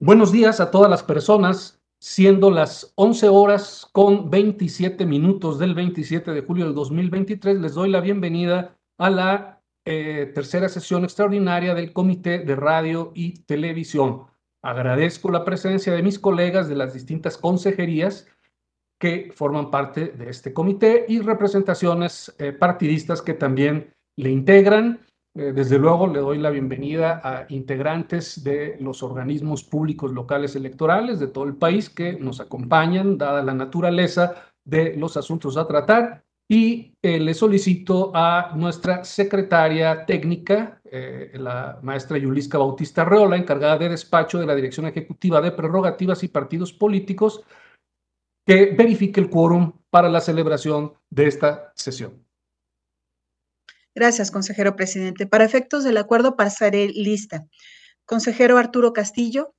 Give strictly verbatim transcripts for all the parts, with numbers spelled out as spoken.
Buenos días a todas las personas, siendo las once horas con veintisiete minutos del veintisiete de julio del dos mil veintitrés, les doy la bienvenida a la eh, tercera sesión extraordinaria del Comité de Radio y Televisión. Agradezco la presencia de mis colegas de las distintas consejerías que forman parte de este comité y representaciones eh, partidistas que también le integran. Eh, desde luego le doy la bienvenida a integrantes de los organismos públicos locales electorales de todo el país que nos acompañan, dada la naturaleza de los asuntos a tratar. Y eh, le solicito a nuestra secretaria técnica, eh, la maestra Yulisca Bautista Arreola, encargada de despacho de la Dirección Ejecutiva de Prerrogativas y Partidos Políticos, que verifique el quórum para la celebración de esta sesión. Gracias, consejero presidente. Para efectos del acuerdo pasaré lista. Consejero Arturo Castillo.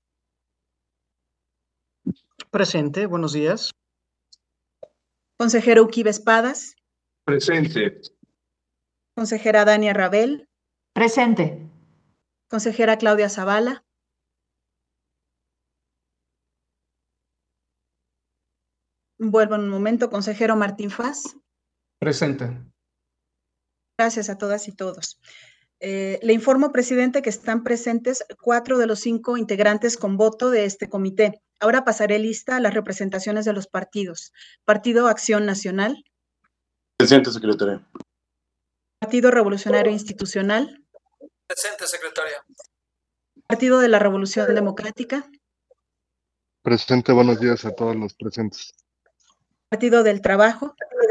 Presente, buenos días. Consejero Uquiba Espadas. Presente. Consejera Dania Rabel. Presente. Consejera Claudia Zavala. Vuelvo en un momento. Consejero Martín Faz. Presente. Gracias a todas y todos. Eh, le informo, presidente, que están presentes cuatro de los cinco integrantes con voto de este comité. Ahora pasaré lista a las representaciones de los partidos. Partido Acción Nacional. Presente, secretaria. Partido Revolucionario Institucional. Presente, secretaria. Partido de la Revolución Democrática. Presente, buenos días a todos los presentes. Partido del Trabajo.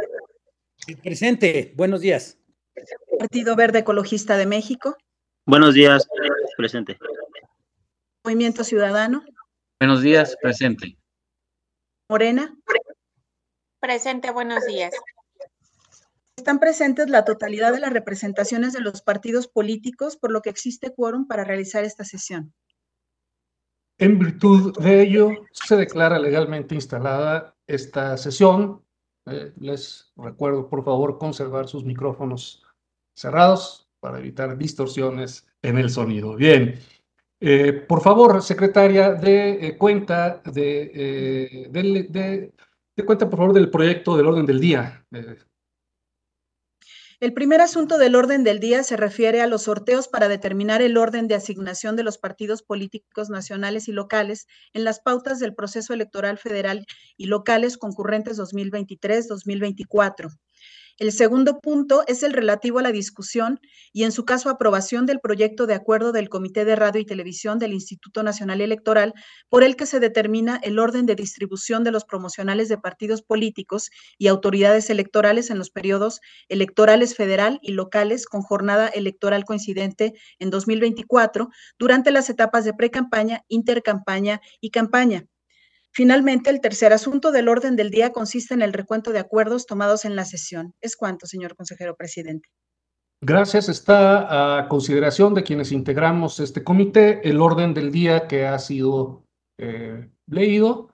Presente, buenos días. Partido Verde Ecologista de México. Buenos días, presente. Movimiento Ciudadano. Buenos días, presente. Morena. Presente, buenos días. Están presentes la totalidad de las representaciones de los partidos políticos, por lo que existe quórum para realizar esta sesión. En virtud de ello, se declara legalmente instalada esta sesión. Eh, les recuerdo, por favor, conservar sus micrófonos cerrados para evitar distorsiones en el sonido. Bien. Eh, por favor, secretaria de eh, cuenta de, eh, de, de, de cuenta, por favor, del proyecto del orden del día. Eh, El primer asunto del orden del día se refiere a los sorteos para determinar el orden de asignación de los partidos políticos nacionales y locales en las pautas del proceso electoral federal y locales concurrentes dos mil veintitrés dos mil veinticuatro. El segundo punto es el relativo a la discusión y, en su caso, aprobación del proyecto de acuerdo del Comité de Radio y Televisión del Instituto Nacional Electoral, por el que se determina el orden de distribución de los promocionales de partidos políticos y autoridades electorales en los periodos electorales federal y locales con jornada electoral coincidente en dos mil veinticuatro durante las etapas de precampaña, intercampaña y campaña. Finalmente, el tercer asunto del orden del día consiste en el recuento de acuerdos tomados en la sesión. ¿Es cuánto, señor consejero presidente? Gracias. Está a consideración de quienes integramos este comité el orden del día que ha sido eh, leído.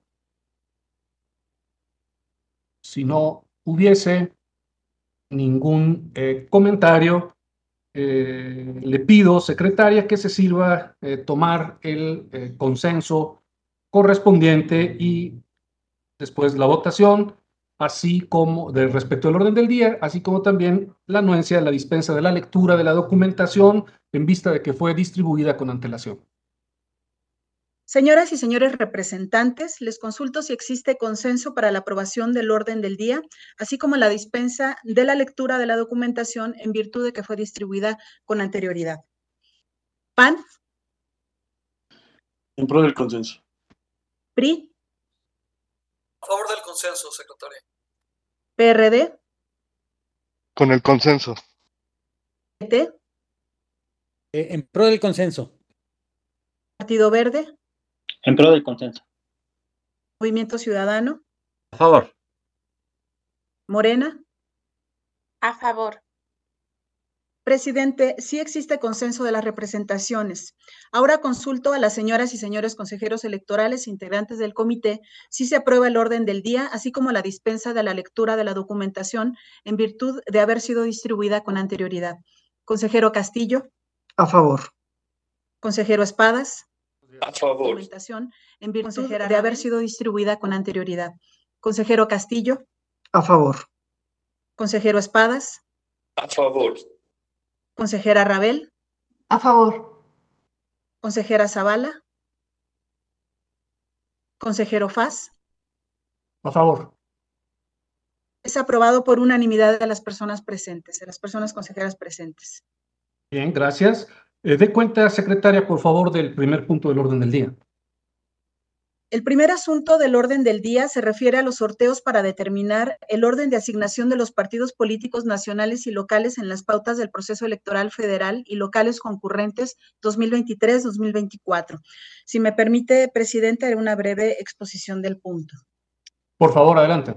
Si no hubiese ningún eh, comentario, eh, le pido, secretaria, que se sirva eh, tomar el eh, consenso correspondiente y después la votación, así como de respecto al orden del día, así como también la anuencia de la dispensa de la lectura de la documentación en vista de que fue distribuida con antelación. Señoras y señores representantes, les consulto si existe consenso para la aprobación del orden del día, así como la dispensa de la lectura de la documentación en virtud de que fue distribuida con anterioridad. P A N. En pro del consenso. P R I. A favor del consenso, secretaria. P R D. Con el consenso. P T. Eh, en pro del consenso. Partido Verde. En pro del consenso. Movimiento Ciudadano. A favor. Morena. A favor. Presidente, sí existe consenso de las representaciones. Ahora consulto a las señoras y señores consejeros electorales integrantes del comité si se aprueba el orden del día, así como la dispensa de la lectura de la documentación en virtud de haber sido distribuida con anterioridad. Consejero Castillo. A favor. Consejero Espadas. A favor. Documentación en virtud de haber sido distribuida con anterioridad. Consejero Castillo. A favor. Consejero Espadas. A favor. Consejera Rabel. A favor. Consejera Zavala. Consejero Faz. A favor. Es aprobado por unanimidad de las personas presentes, de las personas consejeras presentes. Bien, gracias. Eh, dé cuenta, secretaria, por favor, del primer punto del orden del día. El primer asunto del orden del día se refiere a los sorteos para determinar el orden de asignación de los partidos políticos nacionales y locales en las pautas del proceso electoral federal y locales concurrentes dos mil veintitrés dos mil veinticuatro. Si me permite, presidente, haré una breve exposición del punto. Por favor, adelante.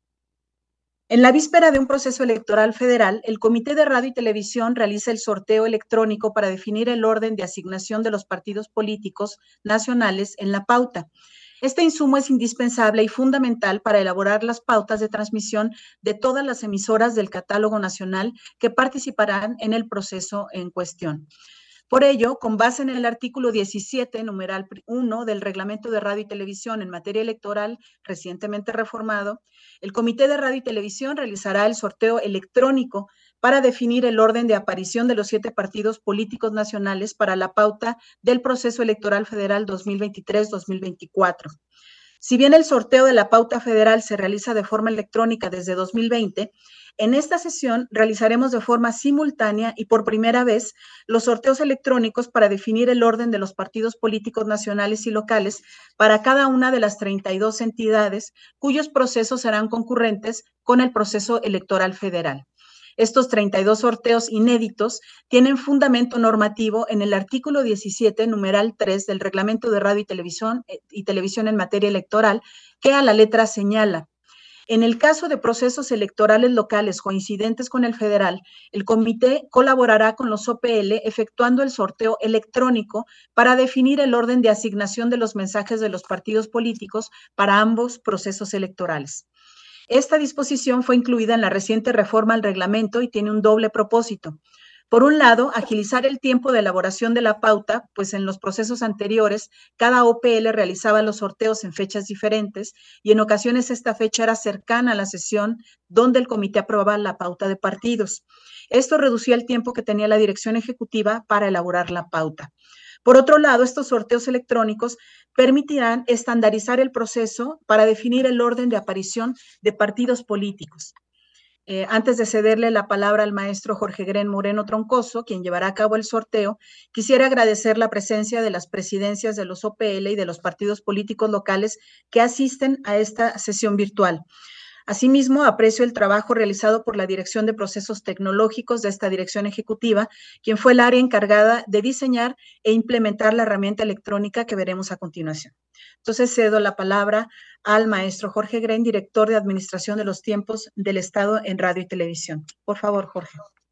En la víspera de un proceso electoral federal, el Comité de Radio y Televisión realiza el sorteo electrónico para definir el orden de asignación de los partidos políticos nacionales en la pauta. Este insumo es indispensable y fundamental para elaborar las pautas de transmisión de todas las emisoras del catálogo nacional que participarán en el proceso en cuestión. Por ello, con base en el artículo diecisiete, numeral uno del Reglamento de Radio y Televisión en materia electoral recientemente reformado, el Comité de Radio y Televisión realizará el sorteo electrónico para definir el orden de aparición de los siete partidos políticos nacionales para la pauta del proceso electoral federal dos mil veintitrés dos mil veinticuatro. Si bien el sorteo de la pauta federal se realiza de forma electrónica desde dos mil veinte, en esta sesión realizaremos de forma simultánea y por primera vez los sorteos electrónicos para definir el orden de los partidos políticos nacionales y locales para cada una de las treinta y dos entidades cuyos procesos serán concurrentes con el proceso electoral federal. Estos treinta y dos sorteos inéditos tienen fundamento normativo en el artículo diecisiete, numeral tres del Reglamento de Radio y Televisión y Televisión en materia electoral, que a la letra señala: en el caso de procesos electorales locales coincidentes con el federal, el comité colaborará con los O P L efectuando el sorteo electrónico para definir el orden de asignación de los mensajes de los partidos políticos para ambos procesos electorales. Esta disposición fue incluida en la reciente reforma al reglamento y tiene un doble propósito. Por un lado, agilizar el tiempo de elaboración de la pauta, pues en los procesos anteriores, cada O P L realizaba los sorteos en fechas diferentes y en ocasiones esta fecha era cercana a la sesión donde el comité aprobaba la pauta de partidos. Esto reducía el tiempo que tenía la dirección ejecutiva para elaborar la pauta. Por otro lado, estos sorteos electrónicos permitirán estandarizar el proceso para definir el orden de aparición de partidos políticos. Eh, antes de cederle la palabra al maestro Jorge Gren Moreno Troncoso, quien llevará a cabo el sorteo, quisiera agradecer la presencia de las presidencias de los O P L y de los partidos políticos locales que asisten a esta sesión virtual. Asimismo, aprecio el trabajo realizado por la Dirección de Procesos Tecnológicos de esta Dirección Ejecutiva, quien fue el área encargada de diseñar e implementar la herramienta electrónica que veremos a continuación. Entonces, cedo la palabra al maestro Jorge Gren, director de Administración de los Tiempos del Estado en Radio y Televisión. Por favor, Jorge.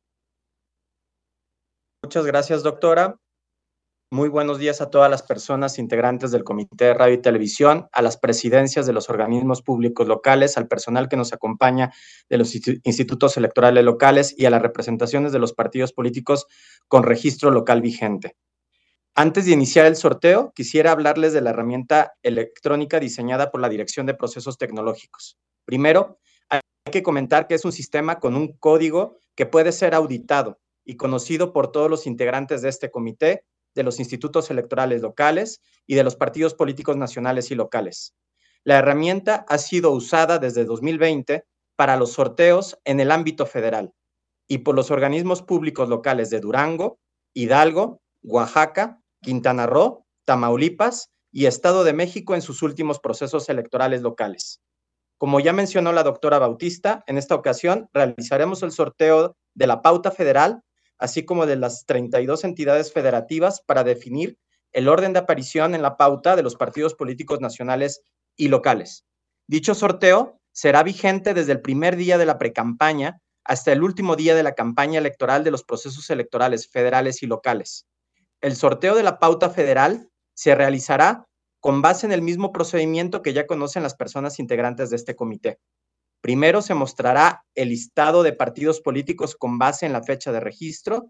Muchas gracias, doctora. Muy buenos días a todas las personas integrantes del Comité de Radio y Televisión, a las presidencias de los organismos públicos locales, al personal que nos acompaña de los institutos electorales locales y a las representaciones de los partidos políticos con registro local vigente. Antes de iniciar el sorteo, quisiera hablarles de la herramienta electrónica diseñada por la Dirección de Procesos Tecnológicos. Primero, hay que comentar que es un sistema con un código que puede ser auditado y conocido por todos los integrantes de este comité, de los institutos electorales locales y de los partidos políticos nacionales y locales. La herramienta ha sido usada desde dos mil veinte para los sorteos en el ámbito federal y por los organismos públicos locales de Durango, Hidalgo, Oaxaca, Quintana Roo, Tamaulipas y Estado de México en sus últimos procesos electorales locales. Como ya mencionó la doctora Bautista, en esta ocasión realizaremos el sorteo de la pauta federal así como de las treinta y dos entidades federativas para definir el orden de aparición en la pauta de los partidos políticos nacionales y locales. Dicho sorteo será vigente desde el primer día de la precampaña hasta el último día de la campaña electoral de los procesos electorales federales y locales. El sorteo de la pauta federal se realizará con base en el mismo procedimiento que ya conocen las personas integrantes de este comité. Primero se mostrará el listado de partidos políticos con base en la fecha de registro.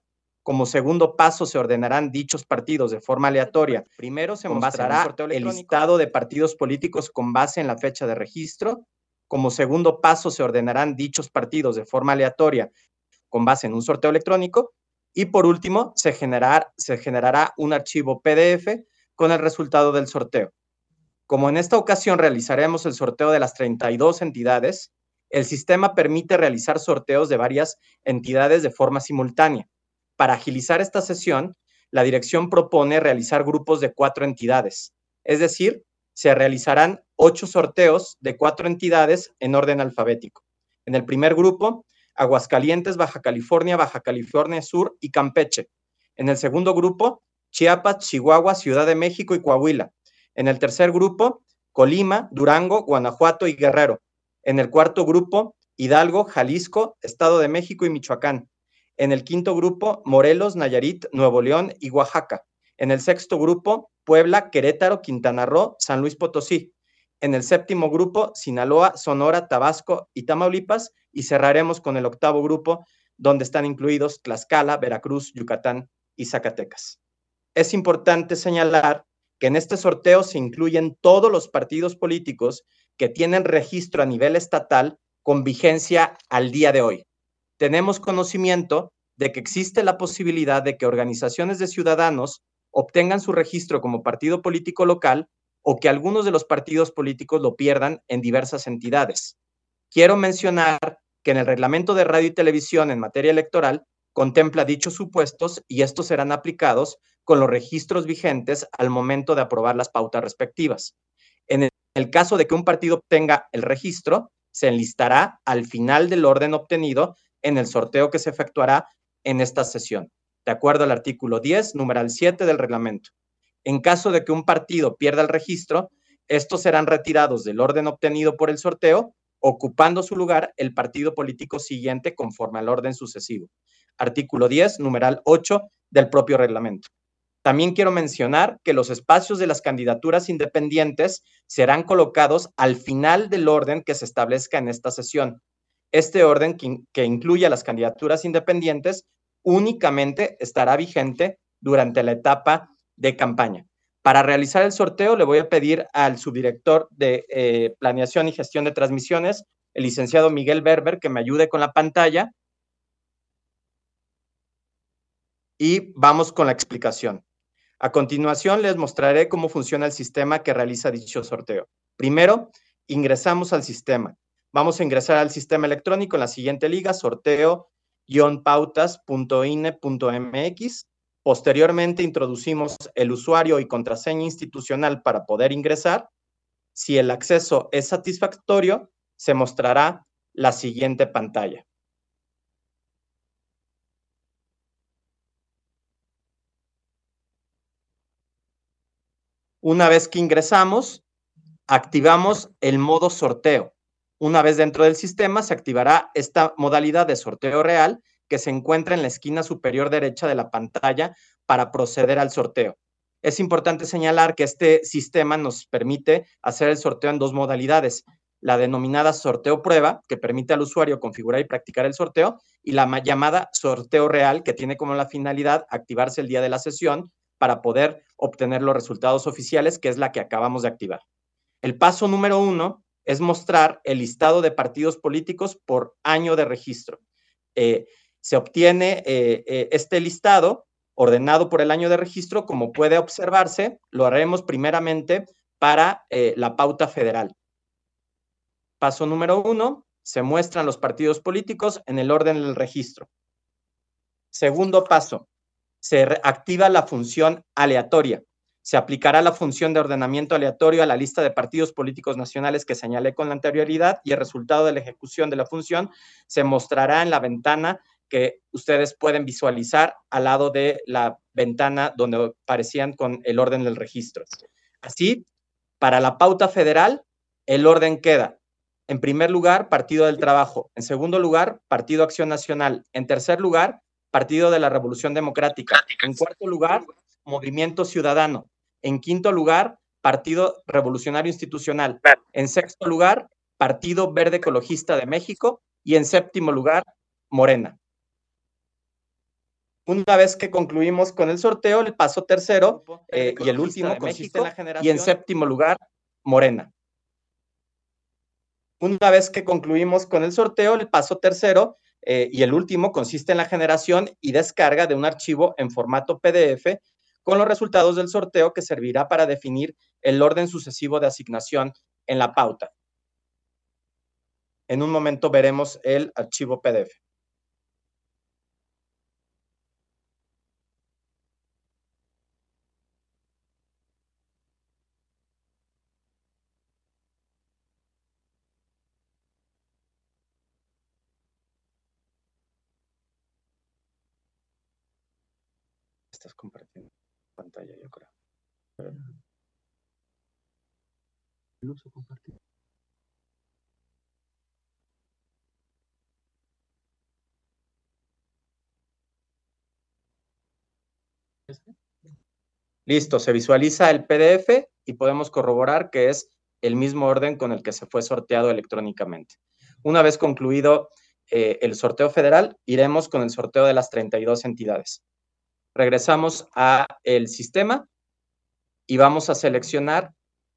Como segundo paso, se ordenarán dichos partidos de forma aleatoria. Primero se mostrará el listado de partidos políticos con base en la fecha de registro. Como segundo paso, se ordenarán dichos partidos de forma aleatoria con base en un sorteo electrónico. Y por último, se, generar, se generará un archivo P D F con el resultado del sorteo. Como en esta ocasión realizaremos el sorteo de las treinta y dos entidades, el sistema permite realizar sorteos de varias entidades de forma simultánea. Para agilizar esta sesión, la dirección propone realizar grupos de cuatro entidades, es decir, se realizarán ocho sorteos de cuatro entidades en orden alfabético. En el primer grupo, Aguascalientes, Baja California, Baja California Sur y Campeche. En el segundo grupo, Chiapas, Chihuahua, Ciudad de México y Coahuila. En el tercer grupo, Colima, Durango, Guanajuato y Guerrero. En el cuarto grupo, Hidalgo, Jalisco, Estado de México y Michoacán. En el quinto grupo, Morelos, Nayarit, Nuevo León y Oaxaca. En el sexto grupo, Puebla, Querétaro, Quintana Roo, San Luis Potosí. En el séptimo grupo, Sinaloa, Sonora, Tabasco y Tamaulipas. Y cerraremos con el octavo grupo, donde están incluidos Tlaxcala, Veracruz, Yucatán y Zacatecas. Es importante señalar que en este sorteo se incluyen todos los partidos políticos que tienen registro a nivel estatal con vigencia al día de hoy. Tenemos conocimiento de que existe la posibilidad de que organizaciones de ciudadanos obtengan su registro como partido político local o que algunos de los partidos políticos lo pierdan en diversas entidades. Quiero mencionar que en el reglamento de radio y televisión en materia electoral contempla dichos supuestos y estos serán aplicados con los registros vigentes al momento de aprobar las pautas respectivas. En el caso de que un partido obtenga el registro, se enlistará al final del orden obtenido en el sorteo que se efectuará en esta sesión, de acuerdo al artículo diez, numeral siete del reglamento. En caso de que un partido pierda el registro, estos serán retirados del orden obtenido por el sorteo, ocupando su lugar el partido político siguiente conforme al orden sucesivo. Artículo diez, numeral ocho del propio reglamento. También quiero mencionar que los espacios de las candidaturas independientes serán colocados al final del orden que se establezca en esta sesión. Este orden, que, que incluye a las candidaturas independientes, únicamente estará vigente durante la etapa de campaña. Para realizar el sorteo, le voy a pedir al subdirector de eh, Planeación y Gestión de Transmisiones, el licenciado Miguel Berber, que me ayude con la pantalla. Y vamos con la explicación. A continuación, les mostraré cómo funciona el sistema que realiza dicho sorteo. Primero, ingresamos al sistema. Vamos a ingresar al sistema electrónico en la siguiente liga, sorteo guion pautas punto I N E punto M X. Posteriormente, introducimos el usuario y contraseña institucional para poder ingresar. Si el acceso es satisfactorio, se mostrará la siguiente pantalla. Una vez que ingresamos, activamos el modo sorteo. Una vez dentro del sistema, se activará esta modalidad de sorteo real que se encuentra en la esquina superior derecha de la pantalla para proceder al sorteo. Es importante señalar que este sistema nos permite hacer el sorteo en dos modalidades. La denominada sorteo prueba, que permite al usuario configurar y practicar el sorteo, y la llamada sorteo real, que tiene como la finalidad activarse el día de la sesión para poder obtener los resultados oficiales, que es la que acabamos de activar. El paso número uno es mostrar el listado de partidos políticos por año de registro. Eh, se obtiene eh, eh, este listado ordenado por el año de registro. Como puede observarse, lo haremos primeramente para eh, la pauta federal. Paso número uno, se muestran los partidos políticos en el orden del registro. Segundo paso, se activa la función aleatoria. Se aplicará la función de ordenamiento aleatorio a la lista de partidos políticos nacionales que señalé con la anterioridad y el resultado de la ejecución de la función se mostrará en la ventana que ustedes pueden visualizar al lado de la ventana donde aparecían con el orden del registro. Así, para la pauta federal, el orden queda: en primer lugar, Partido del Trabajo; en segundo lugar, Partido Acción Nacional; en tercer lugar, Partido de la Revolución Democrática; en cuarto lugar, Movimiento Ciudadano; en quinto lugar, Partido Revolucionario Institucional; en sexto lugar, Partido Verde Ecologista de México; y en séptimo lugar, Morena. Una vez que concluimos con el sorteo, el paso tercero eh, y el último consiste en la generación. Y en séptimo lugar, Morena. Una vez que concluimos con el sorteo, el paso tercero eh, y el último consiste en la generación y descarga de un archivo en formato P D F con los resultados del sorteo que servirá para definir el orden sucesivo de asignación en la pauta. En un momento veremos el archivo P D F. Estás compartiendo pantalla, yo creo. El uso compartido. Listo, se visualiza el P D F y podemos corroborar que es el mismo orden con el que se fue sorteado electrónicamente. Una vez concluido eh, el sorteo federal, iremos con el sorteo de las treinta y dos entidades. Regresamos a el sistema y vamos a seleccionar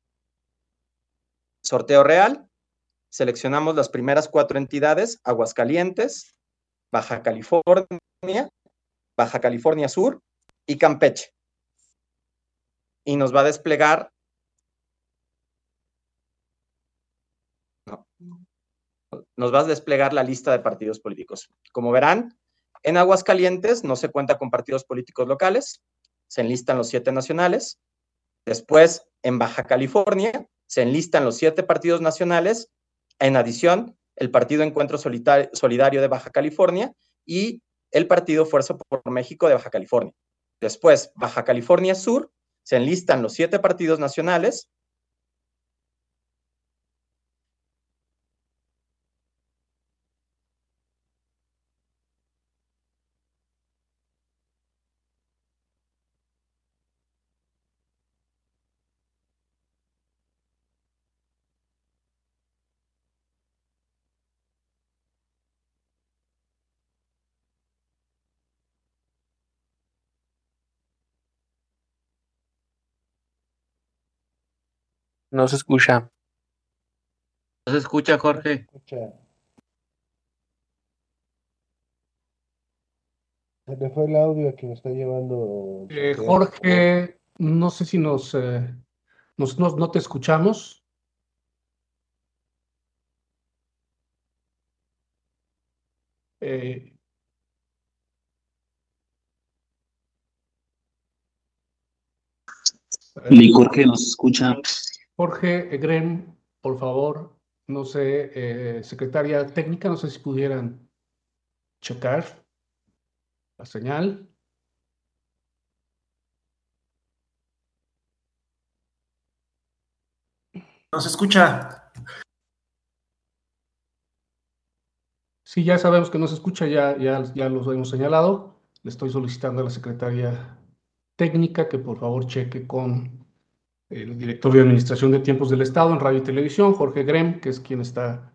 sorteo real. Seleccionamos las primeras cuatro entidades: Aguascalientes, Baja California, Baja California Sur y Campeche. Y nos va a desplegar, no, nos va a desplegar la lista de partidos políticos. Como verán, en Aguascalientes no se cuenta con partidos políticos locales, se enlistan los siete nacionales. Después, en Baja California, se enlistan los siete partidos nacionales. En adición, el Partido Encuentro Solidario de Baja California y el Partido Fuerza por México de Baja California. Después, Baja California Sur, se enlistan los siete partidos nacionales. No se escucha. No se escucha, Jorge. Se me fue el audio a quien está llevando. Eh, Jorge, no sé si nos, eh, nos, nos- no te escuchamos. Eh, Ni Jorge nos escucha. Jorge Grem, por favor, no sé, eh, secretaria técnica, no sé si pudieran checar la señal. No se escucha. Sí, ya sabemos que no se escucha, ya, ya, ya los hemos señalado. Le estoy solicitando a la secretaria técnica que por favor cheque con el director de Administración de Tiempos del Estado en Radio y Televisión, Jorge Grem, que es quien está.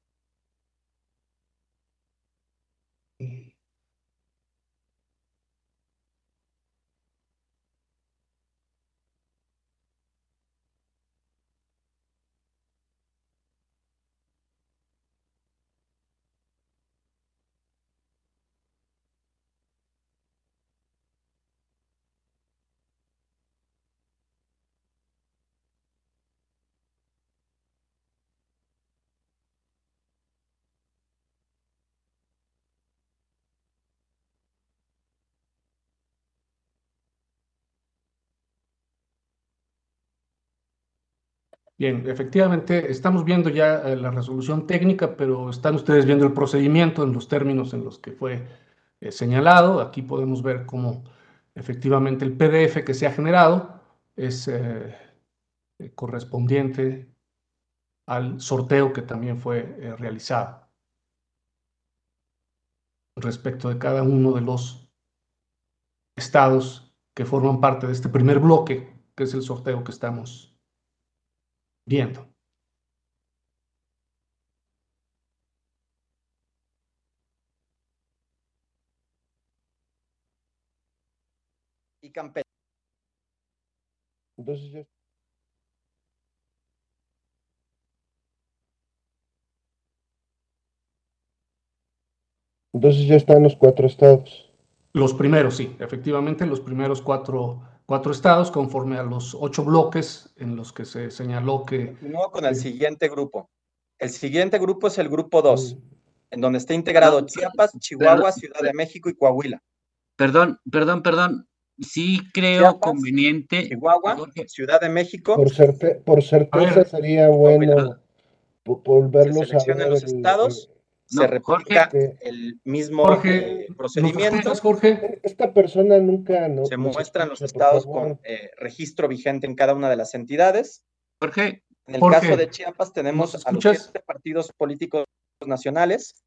Bien, efectivamente, estamos viendo ya eh, la resolución técnica, pero están ustedes viendo el procedimiento en los términos en los que fue eh, señalado. Aquí podemos ver cómo efectivamente el P D F que se ha generado es eh, eh, correspondiente al sorteo que también fue eh, realizado respecto de cada uno de los estados que forman parte de este primer bloque, que es el sorteo que estamos viendo. y Campeche. Entonces ya. Entonces ya están los cuatro estados. Los primeros, sí, efectivamente, los primeros cuatro, cuatro estados, conforme a los ocho bloques en los que se señaló que... Continúo con el eh, siguiente grupo. El siguiente grupo es el grupo dos, Mm. en donde está integrado Perdón, Chiapas, Chihuahua, perdón, Ciudad de México y Coahuila. perdón, perdón, perdón. Sí creo Chiapas, conveniente, Chihuahua, Jorge, Ciudad de México, Por, certe- por A certeza ver, sería Coahuila. bueno po- Se volverlos a seleccionan ver. los El, estados, el- se no, Jorge, replica que el mismo Jorge, eh, ¿nos procedimiento, escuchas, Jorge? esta persona nunca no- se nos muestran los escucha, por estados con favor. eh, registro vigente en cada una de las entidades. Jorge, En el Jorge, caso de Chiapas ¿nos tenemos a los escuchas? siete partidos políticos nacionales.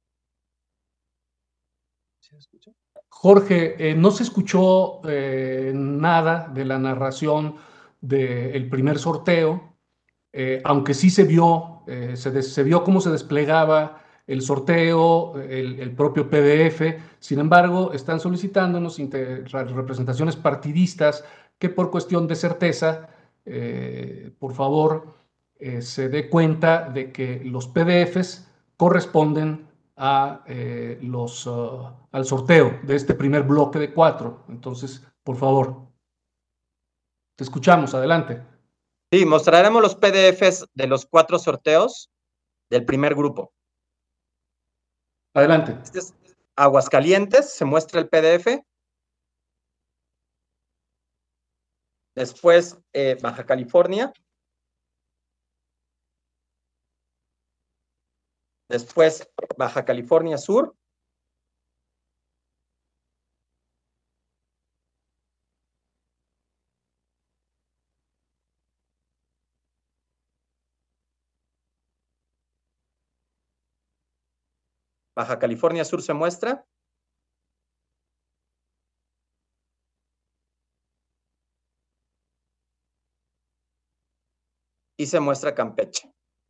¿Sí me escucha? Jorge, eh, no se escuchó eh, nada de la narración del primer sorteo, eh, aunque sí se vio, eh, se, des- se vio cómo se desplegaba el sorteo, el, el propio P D F. Sin embargo, están solicitándonos inter- representaciones partidistas que por cuestión de certeza, eh, por favor, eh, se dé cuenta de que los P D Fs corresponden a, eh, los, uh, al sorteo de este primer bloque de cuatro. Entonces, por favor, te escuchamos, adelante. Sí, mostraremos los P D Fs de los cuatro sorteos del primer grupo. Adelante. Este es Aguascalientes, se muestra el P D F. Después, eh, Baja California. Después, Baja California Sur. Baja California Sur se muestra. Y se muestra Campeche.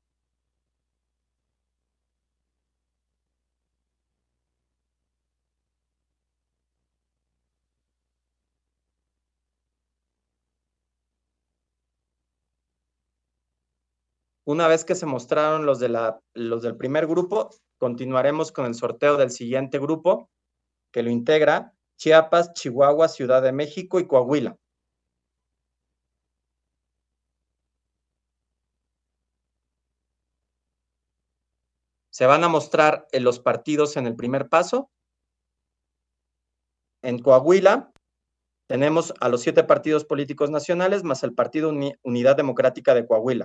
Una vez que se mostraron los, de la, los del primer grupo, continuaremos con el sorteo del siguiente grupo, que lo integra Chiapas, Chihuahua, Ciudad de México y Coahuila. Se van a mostrar en los partidos en el primer paso. En Coahuila tenemos a los siete partidos políticos nacionales más el Partido Uni- Unidad Democrática de Coahuila.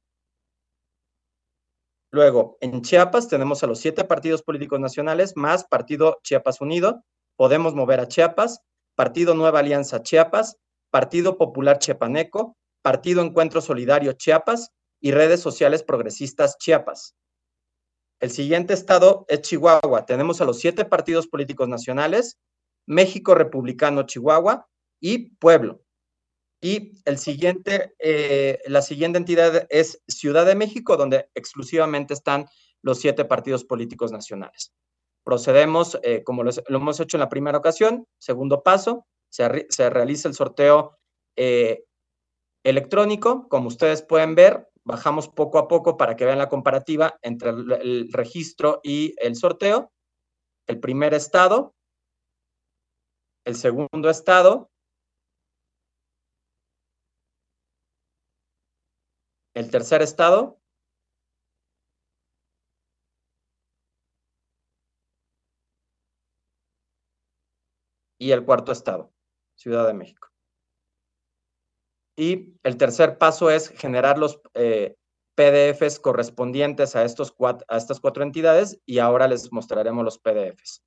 Luego, en Chiapas tenemos a los siete partidos políticos nacionales más Partido Chiapas Unido, Podemos Mover a Chiapas, Partido Nueva Alianza Chiapas, Partido Popular Chiapaneco, Partido Encuentro Solidario Chiapas y Redes Sociales Progresistas Chiapas. El siguiente estado es Chihuahua. Tenemos a los siete partidos políticos nacionales, México Republicano Chihuahua y Pueblo. Y el siguiente, eh, la siguiente entidad es Ciudad de México, donde exclusivamente están los siete partidos políticos nacionales. Procedemos, eh, como lo, lo hemos hecho en la primera ocasión, segundo paso, se, se realiza el sorteo eh, electrónico. Como ustedes pueden ver, bajamos poco a poco para que vean la comparativa entre el, el registro y el sorteo. El primer estado, el segundo estado, el tercer estado, y el cuarto estado, Ciudad de México. Y el tercer paso es generar los eh, P D Fs correspondientes a, estos cuatro, a estas cuatro entidades, y ahora les mostraremos los P D Fs.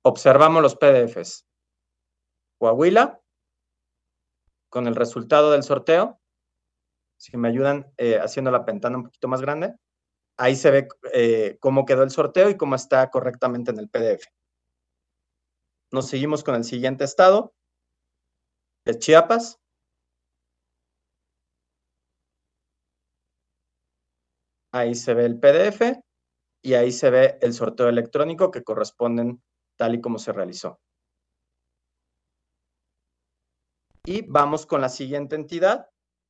observamos los P D Fs. Coahuila, con el resultado del sorteo, si me ayudan eh, haciendo la ventana un poquito más grande, ahí se ve eh, cómo quedó el sorteo y cómo está correctamente en el P D F. Nos seguimos con el siguiente estado, es Chiapas. Ahí se ve el P D F y ahí se ve el sorteo electrónico que corresponden tal y como se realizó. Y vamos con la siguiente entidad,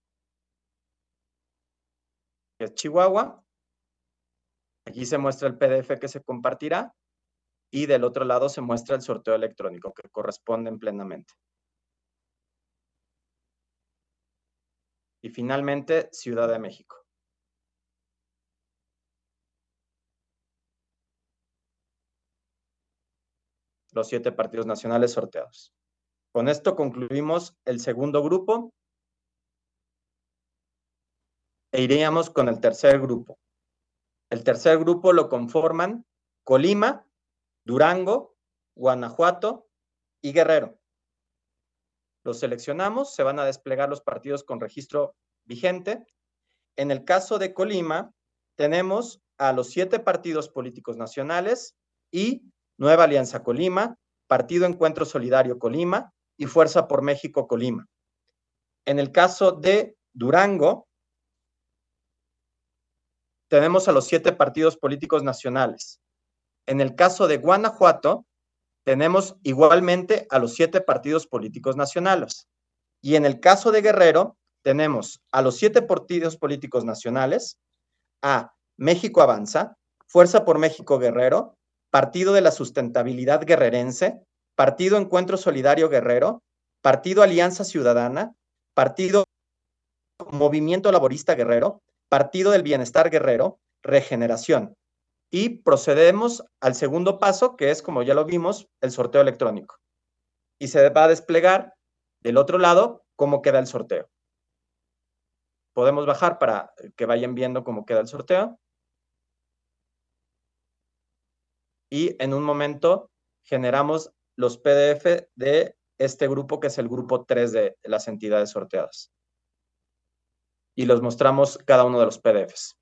que es Chihuahua. Aquí se muestra el P D F que se compartirá y del otro lado se muestra el sorteo electrónico que corresponden plenamente. Y finalmente, Ciudad de México. Los siete partidos nacionales sorteados. Con esto concluimos el segundo grupo e iríamos con el tercer grupo. El tercer grupo lo conforman Colima, Durango, Guanajuato y Guerrero. Los seleccionamos, se van a desplegar los partidos con registro vigente. En el caso de Colima, tenemos a los siete partidos políticos nacionales y Nueva Alianza Colima, Partido Encuentro Solidario Colima y Fuerza por México Colima. En el caso de Durango, tenemos a los siete partidos políticos nacionales. En el caso de Guanajuato, tenemos igualmente a los siete partidos políticos nacionales. Y en el caso de Guerrero, tenemos a los siete partidos políticos nacionales, a México Avanza, Fuerza por México Guerrero, Partido de la Sustentabilidad Guerrerense, Partido Encuentro Solidario Guerrero, Partido Alianza Ciudadana, Partido Movimiento Laborista Guerrero, Partido del Bienestar Guerrero, Regeneración. Y procedemos al segundo paso, que es, como ya lo vimos, el sorteo electrónico. Y se va a desplegar del otro lado cómo queda el sorteo. Podemos bajar para que vayan viendo cómo queda el sorteo. Y en un momento generamos los P D F de este grupo, que es el grupo tres de las entidades sorteadas. Y los mostramos cada uno de los P D Fs.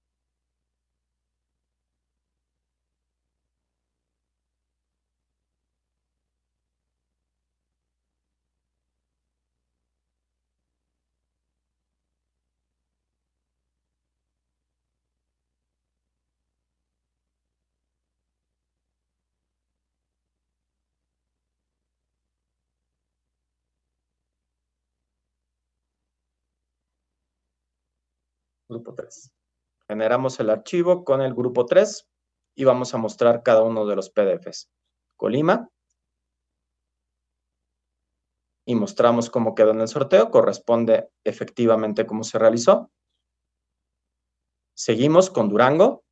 Grupo tres. Generamos el archivo con el grupo tres y vamos a mostrar cada uno de los P D Fs. Colima. Y mostramos cómo quedó en el sorteo. Corresponde efectivamente cómo se realizó. Seguimos con Durango.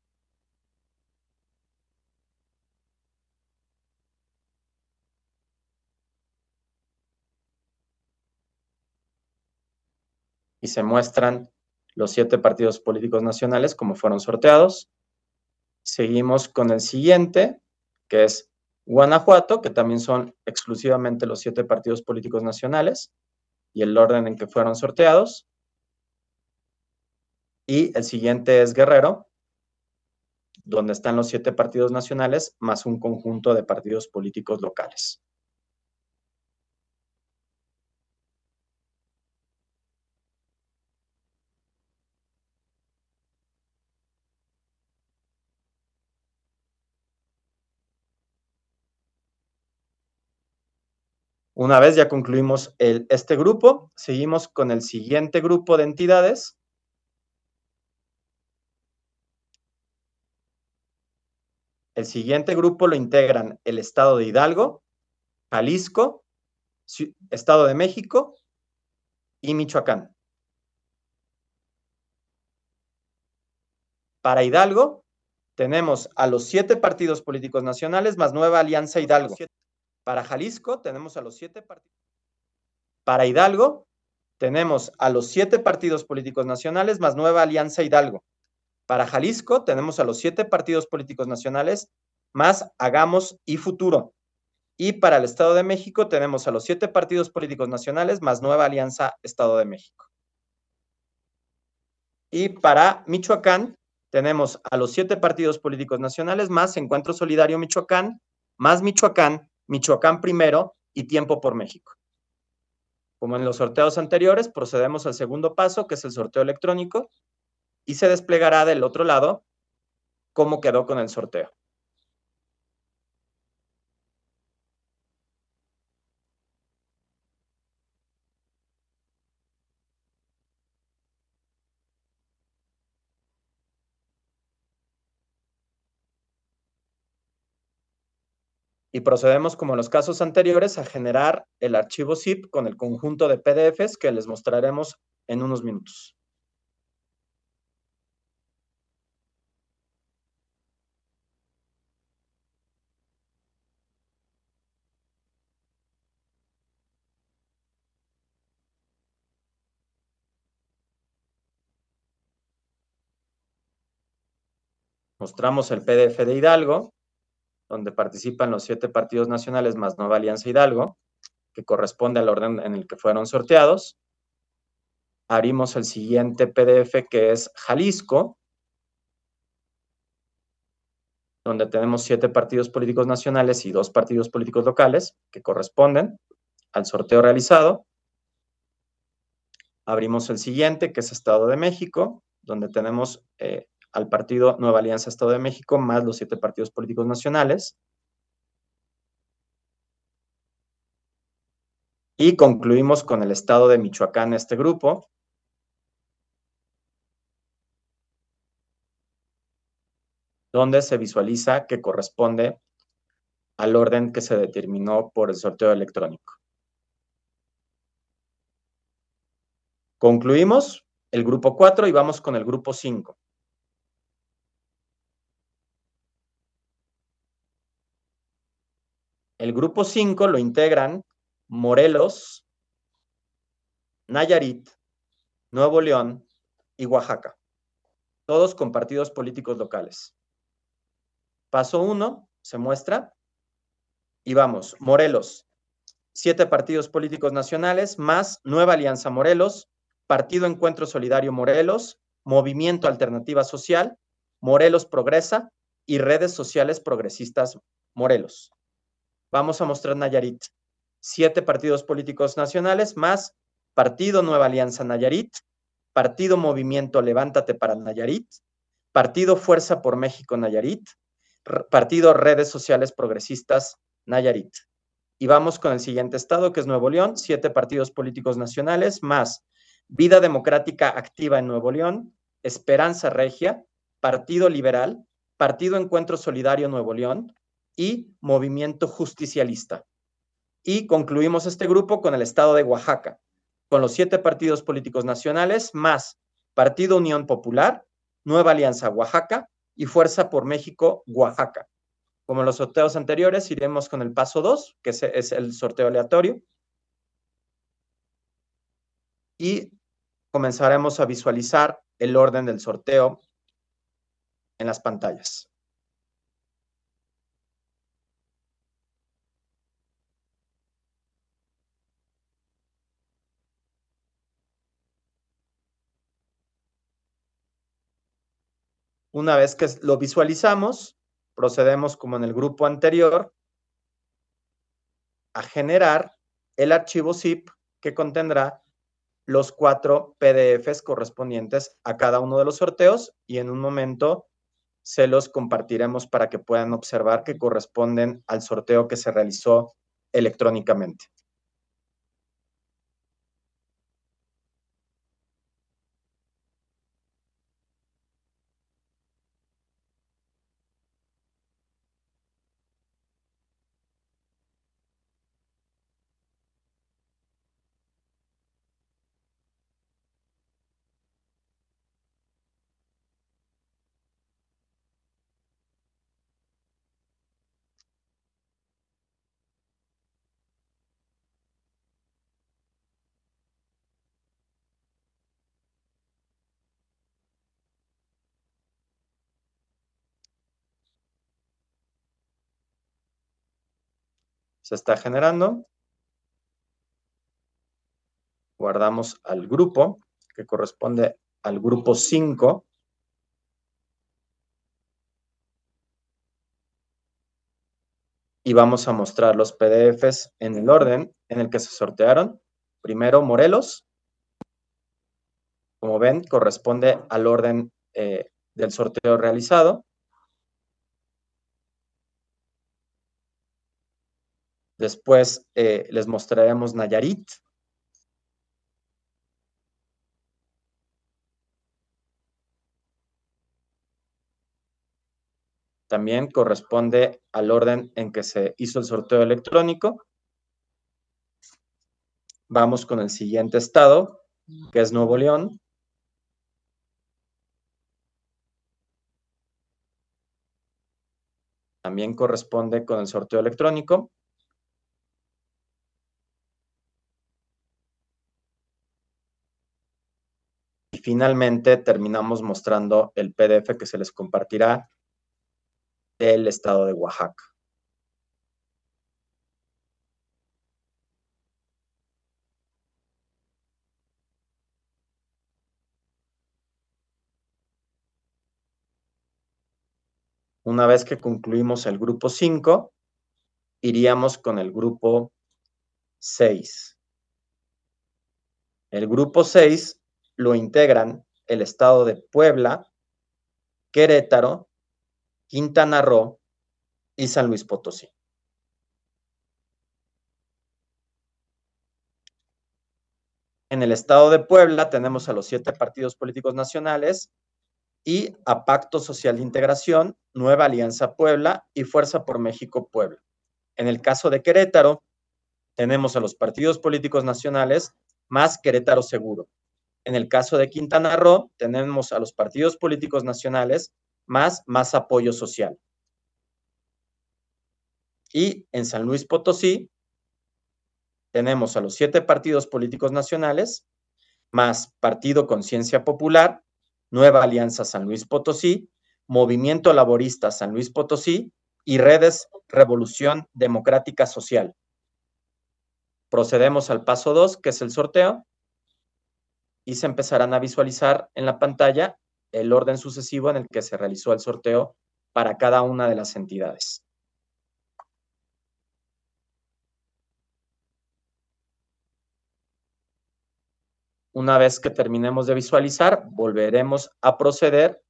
Y se muestran los siete partidos políticos nacionales como fueron sorteados. Seguimos con el siguiente, que es Guanajuato, que también son exclusivamente los siete partidos políticos nacionales y el orden en que fueron sorteados. Y el siguiente es Guerrero, donde están los siete partidos nacionales más un conjunto de partidos políticos locales. Una vez ya concluimos el, este grupo, seguimos con el siguiente grupo de entidades. El siguiente grupo lo integran el Estado de Hidalgo, Jalisco, Estado de México y Michoacán. Para Hidalgo, tenemos a los siete partidos políticos nacionales más Nueva Alianza Hidalgo. Para Jalisco tenemos a los siete partidos. Para Hidalgo tenemos a los siete partidos políticos nacionales más Nueva Alianza Hidalgo. Para Jalisco tenemos a los siete partidos políticos nacionales más Hagamos y Futuro. Y para el Estado de México tenemos a los siete partidos políticos nacionales más Nueva Alianza Estado de México. Y para Michoacán tenemos a los siete partidos políticos nacionales más Encuentro Solidario Michoacán, más Michoacán, Michoacán Primero y Tiempo por México. Como en los sorteos anteriores, procedemos al segundo paso, que es el sorteo electrónico, y se desplegará del otro lado cómo quedó con el sorteo. Y procedemos, como en los casos anteriores, a generar el archivo zip con el conjunto de P D Fs que les mostraremos en unos minutos. Mostramos el P D F de Hidalgo, donde participan los siete partidos nacionales más Nueva Alianza Hidalgo, que corresponde al orden en el que fueron sorteados. Abrimos el siguiente P D F, que es Jalisco, donde tenemos siete partidos políticos nacionales y dos partidos políticos locales, que corresponden al sorteo realizado. Abrimos el siguiente, que es Estado de México, donde tenemos eh, al partido Nueva Alianza Estado de México, más los siete partidos políticos nacionales. Y concluimos con el Estado de Michoacán, este grupo, donde se visualiza que corresponde al orden que se determinó por el sorteo electrónico. Concluimos el grupo cuatro y vamos con el grupo cinco. El grupo cinco lo integran Morelos, Nayarit, Nuevo León y Oaxaca, todos con partidos políticos locales. Paso uno, se muestra, y vamos, Morelos, siete partidos políticos nacionales, más Nueva Alianza Morelos, Partido Encuentro Solidario Morelos, Movimiento Alternativa Social, Morelos Progresa y Redes Sociales Progresistas Morelos. Vamos a mostrar Nayarit, siete partidos políticos nacionales, más Partido Nueva Alianza Nayarit, Partido Movimiento Levántate para Nayarit, Partido Fuerza por México Nayarit, Partido Redes Sociales Progresistas Nayarit. Y vamos con el siguiente estado, que es Nuevo León, siete partidos políticos nacionales, más Vida Democrática Activa en Nuevo León, Esperanza Regia, Partido Liberal, Partido Encuentro Solidario Nuevo León y Movimiento Justicialista. Y concluimos este grupo con el estado de Oaxaca, con los siete partidos políticos nacionales, más Partido Unión Popular, Nueva Alianza Oaxaca y Fuerza por México Oaxaca. Como en los sorteos anteriores, iremos con el paso dos, que es el sorteo aleatorio. Y comenzaremos a visualizar el orden del sorteo en las pantallas. Una vez que lo visualizamos, procedemos como en el grupo anterior a generar el archivo zip que contendrá los cuatro P D Fs correspondientes a cada uno de los sorteos y en un momento se los compartiremos para que puedan observar que corresponden al sorteo que se realizó electrónicamente. Se está generando. Guardamos al grupo, que corresponde al grupo cinco. Y vamos a mostrar los P D Efes en el orden en el que se sortearon. Primero, Morelos. Como ven, corresponde al orden eh, del sorteo realizado. Después eh, les mostraremos Nayarit. También corresponde al orden en que se hizo el sorteo electrónico. Vamos con el siguiente estado, que es Nuevo León. También corresponde con el sorteo electrónico. Y finalmente terminamos mostrando el P D F que se les compartirá del estado de Oaxaca. Una vez que concluimos el grupo cinco, iríamos con el grupo seis. El grupo seis lo integran el estado de Puebla, Querétaro, Quintana Roo y San Luis Potosí. En el estado de Puebla tenemos a los siete partidos políticos nacionales y a Pacto Social de Integración, Nueva Alianza Puebla y Fuerza por México Puebla. En el caso de Querétaro, tenemos a los partidos políticos nacionales más Querétaro Seguro. En el caso de Quintana Roo, tenemos a los partidos políticos nacionales más Más Apoyo Social. Y en San Luis Potosí, tenemos a los siete partidos políticos nacionales, más Partido Conciencia Popular, Nueva Alianza San Luis Potosí, Movimiento Laborista San Luis Potosí y Redes Revolución Democrática Social. Procedemos al paso dos, que es el sorteo, y se empezarán a visualizar en la pantalla el orden sucesivo en el que se realizó el sorteo para cada una de las entidades. Una vez que terminemos de visualizar, volveremos a proceder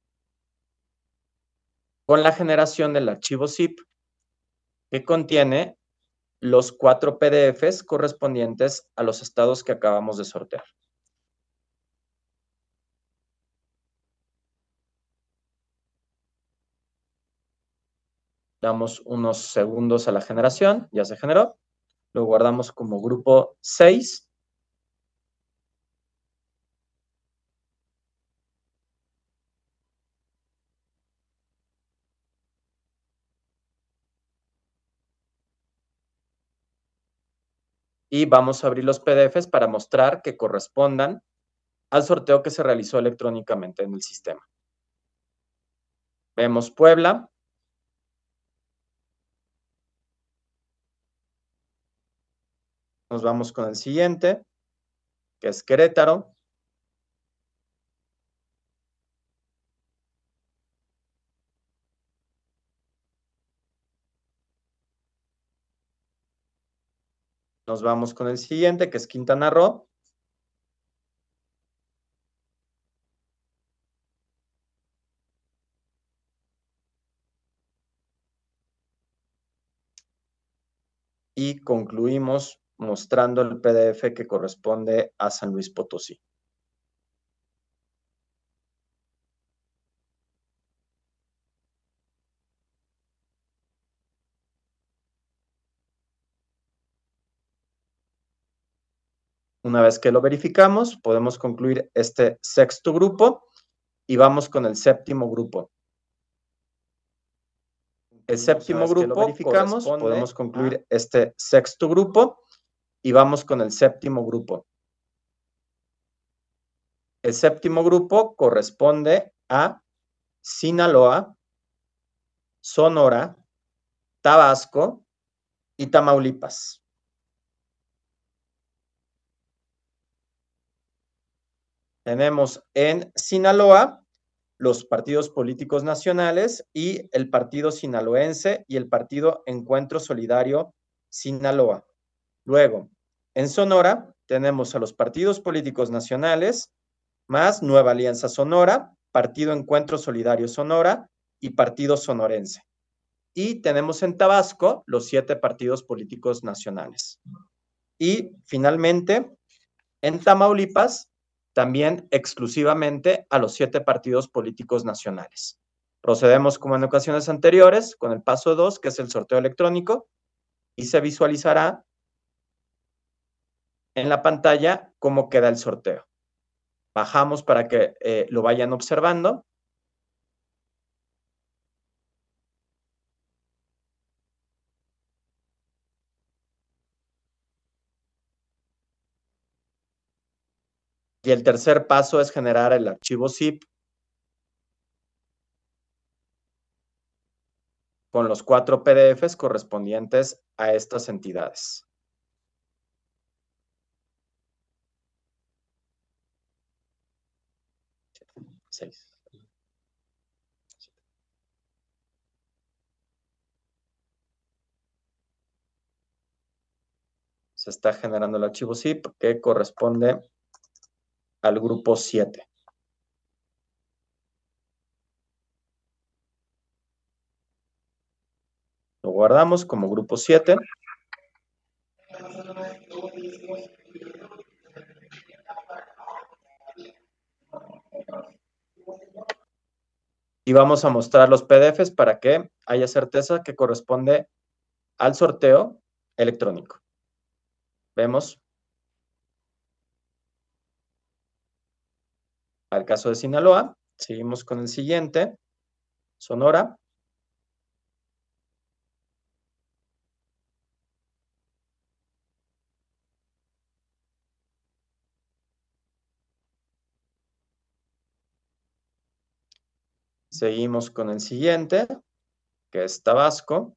con la generación del archivo zip que contiene los cuatro P D Efes correspondientes a los estados que acabamos de sortear. Damos unos segundos a la generación, ya se generó. Lo guardamos como grupo seis. Y vamos a abrir los P D Efes para mostrar que correspondan al sorteo que se realizó electrónicamente en el sistema. Vemos Puebla. Nos vamos con el siguiente, que es Querétaro. Nos vamos con el siguiente, que es Quintana Roo. Y concluimos mostrando el P D F que corresponde a San Luis Potosí. Una vez que lo verificamos, podemos concluir este sexto grupo y vamos con el séptimo grupo. El séptimo grupo, verificamos, podemos concluir este sexto grupo y vamos con el séptimo grupo. El séptimo grupo corresponde a Sinaloa, Sonora, Tabasco y Tamaulipas. Tenemos en Sinaloa los partidos políticos nacionales y el Partido Sinaloense y el Partido Encuentro Solidario Sinaloa. Luego, en Sonora tenemos a los partidos políticos nacionales más Nueva Alianza Sonora, Partido Encuentro Solidario Sonora y Partido Sonorense. Y tenemos en Tabasco los siete partidos políticos nacionales. Y finalmente, en Tamaulipas, también exclusivamente a los siete partidos políticos nacionales. Procedemos como en ocasiones anteriores con el paso dos, que es el sorteo electrónico, y se visualizará en la pantalla cómo queda el sorteo. Bajamos para que eh, lo vayan observando. Y el tercer paso es generar el archivo zip con los cuatro P D Fs correspondientes a estas entidades. Seis. Se está generando el archivo zip que corresponde al grupo siete. Lo guardamos como grupo siete. Y vamos a mostrar los P D Fs para que haya certeza que corresponde al sorteo electrónico. Vemos al caso de Sinaloa. Seguimos con el siguiente. Sonora. Seguimos con el siguiente, que es Tabasco.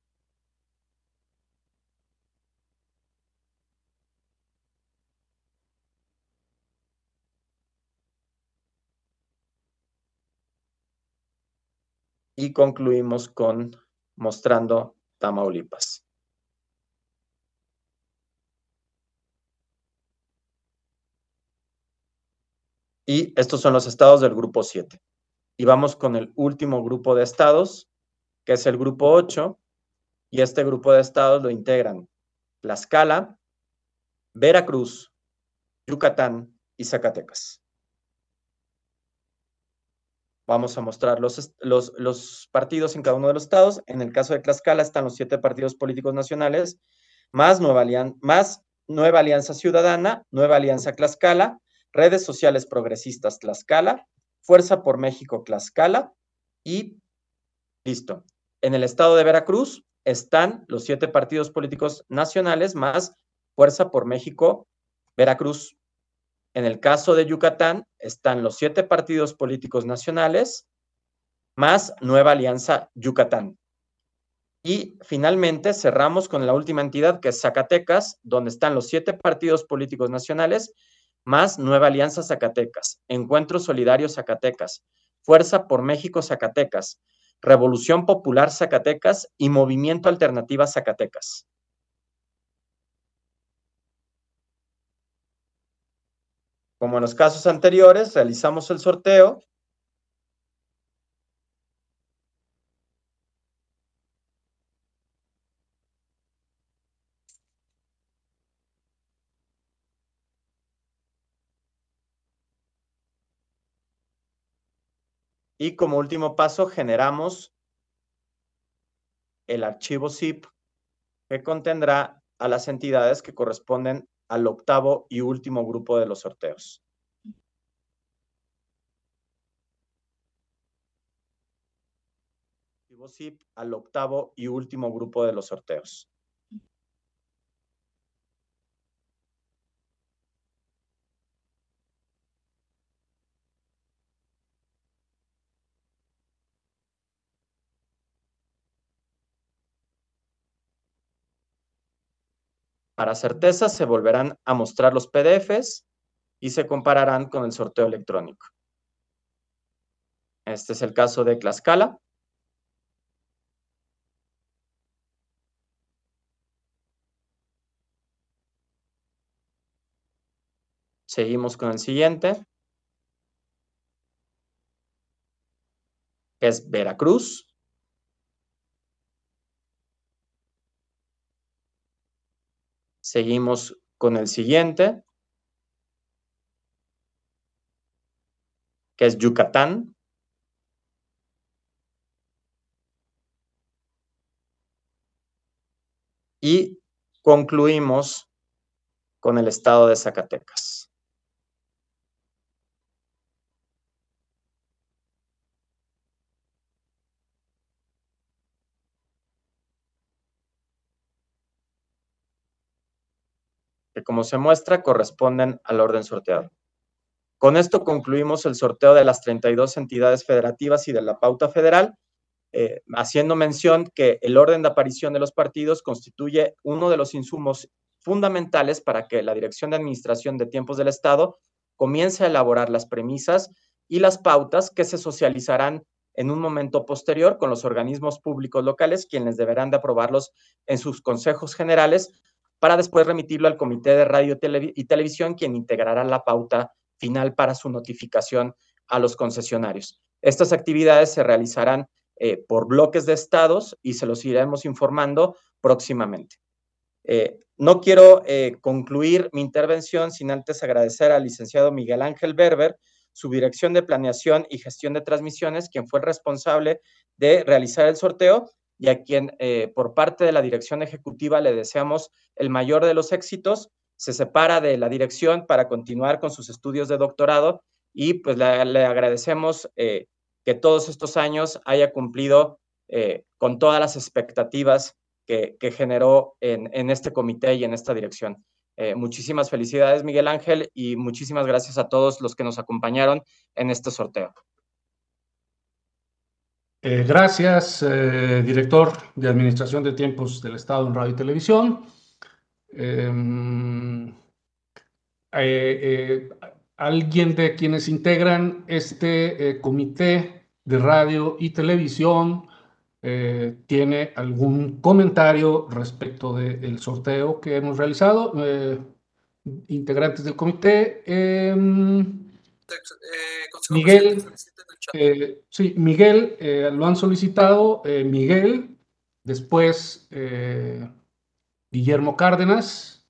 Y concluimos con mostrando Tamaulipas. Y estos son los estados del grupo siete. Y vamos con el último grupo de estados, que es el grupo ocho. Y este grupo de estados lo integran Tlaxcala, Veracruz, Yucatán y Zacatecas. Vamos a mostrar los, los, los partidos en cada uno de los estados. En el caso de Tlaxcala están los siete partidos políticos nacionales, más Nueva, Alian más Nueva Alianza Ciudadana, Nueva Alianza Tlaxcala, Redes Sociales Progresistas Tlaxcala, Fuerza por México Tlaxcala y listo. En el estado de Veracruz están los siete partidos políticos nacionales más Fuerza por México Veracruz. En el caso de Yucatán están los siete partidos políticos nacionales más Nueva Alianza Yucatán. Y finalmente cerramos con la última entidad, que es Zacatecas, donde están los siete partidos políticos nacionales más Nueva Alianza Zacatecas, Encuentro Solidario Zacatecas, Fuerza por México Zacatecas, Revolución Popular Zacatecas y Movimiento Alternativa Zacatecas. Como en los casos anteriores, realizamos el sorteo. Y como último paso, generamos el archivo zip que contendrá a las entidades que corresponden al octavo y último grupo de los sorteos. Archivo zip al octavo y último grupo de los sorteos. Para certeza, se volverán a mostrar los P D Efes y se compararán con el sorteo electrónico. Este es el caso de Tlaxcala. Seguimos con el siguiente, que es Veracruz. Seguimos con el siguiente, que es Yucatán. Y concluimos con el estado de Zacatecas. Que como se muestra corresponden al orden sorteado. Con esto concluimos el sorteo de las treinta y dos entidades federativas y de la pauta federal, eh, haciendo mención que el orden de aparición de los partidos constituye uno de los insumos fundamentales para que la Dirección de Administración de Tiempos del Estado comience a elaborar las premisas y las pautas que se socializarán en un momento posterior con los organismos públicos locales, quienes deberán de aprobarlos en sus consejos generales, para después remitirlo al Comité de Radio y Televisión, quien integrará la pauta final para su notificación a los concesionarios. Estas actividades se realizarán eh, por bloques de estados y se los iremos informando próximamente. Eh, no quiero eh, concluir mi intervención sin antes agradecer al licenciado Miguel Ángel Berber, su dirección de planeación y gestión de transmisiones, quien fue el responsable de realizar el sorteo, y a quien eh, por parte de la dirección ejecutiva le deseamos el mayor de los éxitos. Se separa de la dirección para continuar con sus estudios de doctorado y pues le, le agradecemos eh, que todos estos años haya cumplido eh, con todas las expectativas que, que generó en, en este comité y en esta dirección. Eh, muchísimas felicidades, Miguel Ángel, y muchísimas gracias a todos los que nos acompañaron en este sorteo. Eh, gracias, eh, director de Administración de Tiempos del Estado en Radio y Televisión. Eh, eh, eh, alguien de quienes integran este eh, comité de radio y televisión eh, tiene algún comentario respecto del sorteo que hemos realizado. Eh, integrantes del comité. Eh, Miguel. Eh, sí, Miguel, eh, lo han solicitado eh, Miguel, después eh, Guillermo Cárdenas,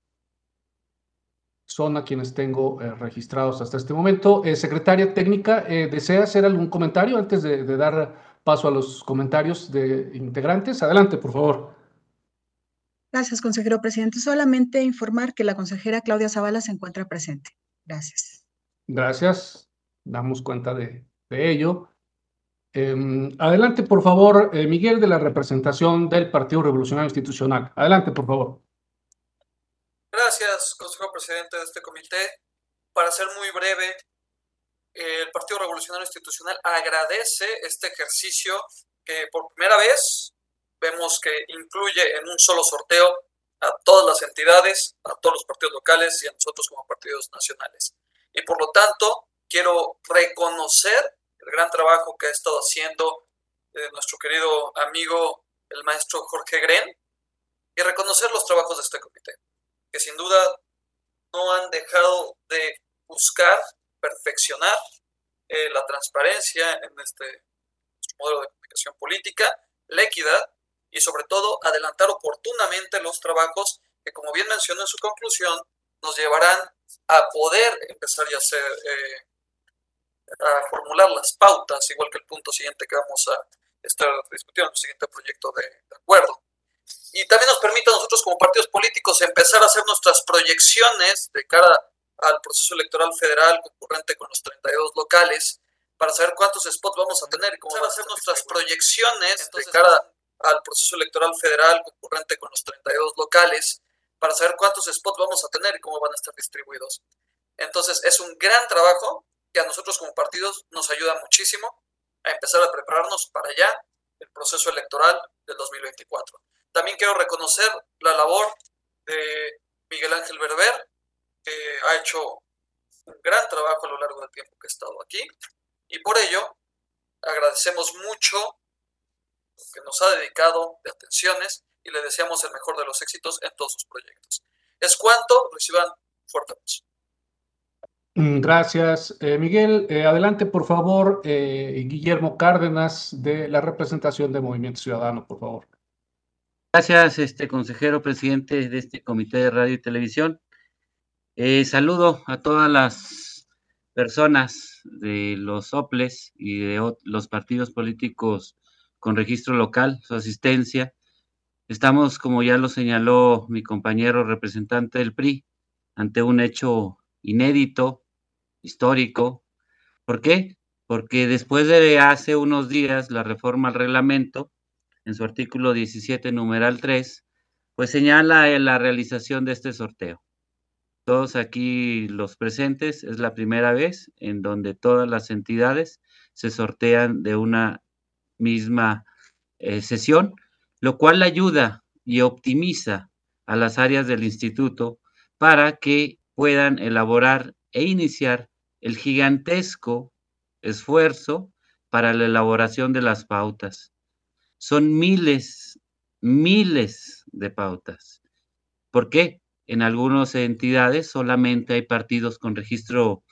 son a quienes tengo eh, registrados hasta este momento. Eh, secretaria técnica, eh, ¿desea hacer algún comentario antes de, de dar paso a los comentarios de integrantes? Adelante, por favor. Gracias, consejero presidente. Solamente informar que la consejera Claudia Zavala se encuentra presente. Gracias. Gracias, damos cuenta de... de ello. Eh, adelante, por favor, eh, Miguel, de la representación del Partido Revolucionario Institucional. Adelante, por favor. Gracias, consejero presidente de este comité. Para ser muy breve, eh, el Partido Revolucionario Institucional agradece este ejercicio que por primera vez vemos que incluye en un solo sorteo a todas las entidades, a todos los partidos locales y a nosotros como partidos nacionales. Y por lo tanto, quiero reconocer el gran trabajo que ha estado haciendo eh, nuestro querido amigo, el maestro Jorge Gren, y reconocer los trabajos de este comité, que sin duda no han dejado de buscar perfeccionar eh, la transparencia en este modelo de comunicación política, la equidad y sobre todo adelantar oportunamente los trabajos que, como bien mencionó en su conclusión, nos llevarán a poder empezar ya a hacer... Eh, a formular las pautas, igual que el punto siguiente que vamos a estar discutiendo en el siguiente proyecto de, de acuerdo. Y también nos permite a nosotros como partidos políticos empezar a hacer nuestras proyecciones de cara al proceso electoral federal concurrente con los treinta y dos locales, para saber cuántos spots vamos a tener y cómo van a hacer nuestras proyecciones Entonces, de cara al proceso electoral federal concurrente con los treinta y dos locales, para saber cuántos spots vamos a tener y cómo van a estar distribuidos. Entonces, es un gran trabajo que a nosotros como partidos nos ayuda muchísimo a empezar a prepararnos para ya el proceso electoral del dos mil veinticuatro. También quiero reconocer la labor de Miguel Ángel Berber, que ha hecho un gran trabajo a lo largo del tiempo que ha estado aquí, y por ello agradecemos mucho lo que nos ha dedicado de atenciones y le deseamos el mejor de los éxitos en todos sus proyectos. Es cuanto, reciban fuerte abrazo. Gracias, eh, Miguel. Eh, adelante, por favor, eh, Guillermo Cárdenas, de la representación de Movimiento Ciudadano, por favor. Gracias, este consejero presidente de este Comité de Radio y Televisión. Eh, saludo a todas las personas de los O P L E S y de los partidos políticos con registro local, su asistencia. Estamos, como ya lo señaló mi compañero representante del P R I, ante un hecho inédito, histórico. ¿Por qué? Porque después de hace unos días la reforma al reglamento, en su artículo diecisiete, numeral tres, pues señala la realización de este sorteo. Todos aquí los presentes, es la primera vez en donde todas las entidades se sortean de una misma eh, sesión, lo cual ayuda y optimiza a las áreas del instituto para que puedan elaborar e iniciar el gigantesco esfuerzo para la elaboración de las pautas. Son miles, miles de pautas. ¿Por qué? En algunas entidades solamente hay partidos con registro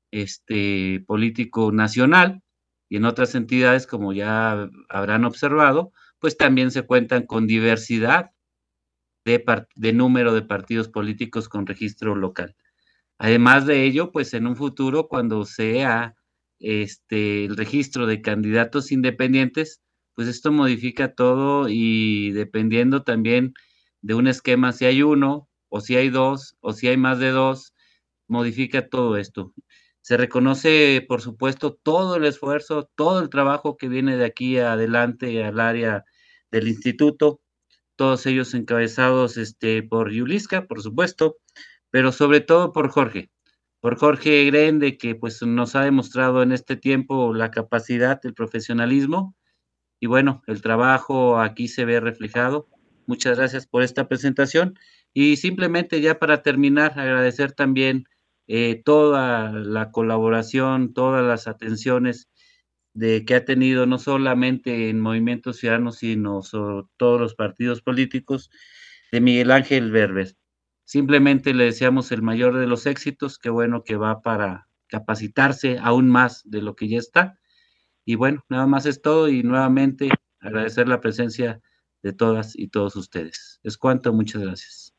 este, político nacional, y en otras entidades, como ya habrán observado, pues también se cuentan con diversidad de, de número de partidos políticos con registro local. Además de ello, pues en un futuro, cuando sea este, el registro de candidatos independientes, pues esto modifica todo, y dependiendo también de un esquema, si hay uno, o si hay dos, o si hay más de dos, modifica todo esto. Se reconoce, por supuesto, todo el esfuerzo, todo el trabajo que viene de aquí adelante al área del instituto, todos ellos encabezados este, por Yuliska, por supuesto, pero sobre todo por Jorge, por Jorge Grende, que pues nos ha demostrado en este tiempo la capacidad, el profesionalismo, y bueno, el trabajo aquí se ve reflejado. Muchas gracias por esta presentación, y simplemente ya para terminar, agradecer también eh, toda la colaboración, todas las atenciones de que ha tenido no solamente en Movimiento Ciudadano, sino sobre todos los partidos políticos, de Miguel Ángel Berber. Simplemente le deseamos el mayor de los éxitos, qué bueno que va para capacitarse aún más de lo que ya está. Y bueno, nada más es todo, y nuevamente agradecer la presencia de todas y todos ustedes. Es cuanto, muchas gracias.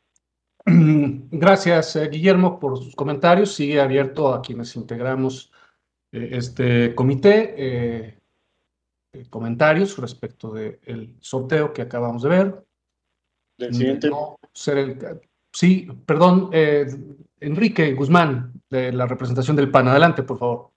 Gracias, eh, Guillermo, por sus comentarios. Sigue abierto a quienes integramos eh, este comité. Eh, eh, comentarios respecto del sorteo que acabamos de ver. Del siguiente. No ser el, sí, perdón, eh, Enrique Guzmán, de la representación del P A N. Adelante, por favor.